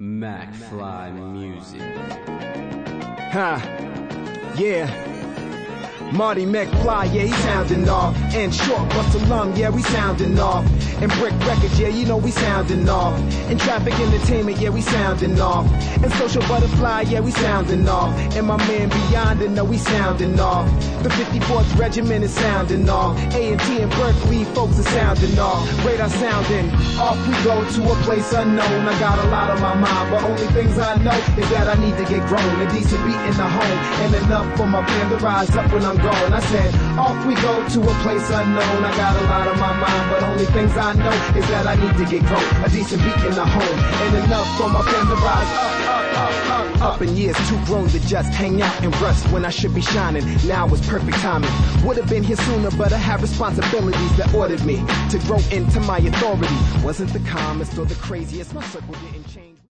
McFly Music. Yeah. Marty McFly, yeah, he sounding off. And Short Buster Lum, yeah, we sounding off. And Brick Records, yeah, you know we sounding off. And Traffic Entertainment, yeah, we sounding off. And Social Butterfly, yeah, we sounding off. And my man Beyond, know we sounding off. The 54th Regiment is sounding off. A&T and Berkeley folks are sounding off. Radar sounding off, we go to a place unknown. I got a lot on my mind, but only things I know is that I need to get grown. A decent beat in the home, and enough for my band to rise up when I'm gone. I said, off we go to a place unknown. I got a lot on my mind, but only things I know is that I need to get grown. A decent beat in the home, and enough for my band to rise up in years, too grown to just hang out and rust when I should be shining. Now was perfect timing. Would have been here sooner, but I have responsibilities that ordered me to grow into my authority. Wasn't the calmest or the craziest, my circle didn't change.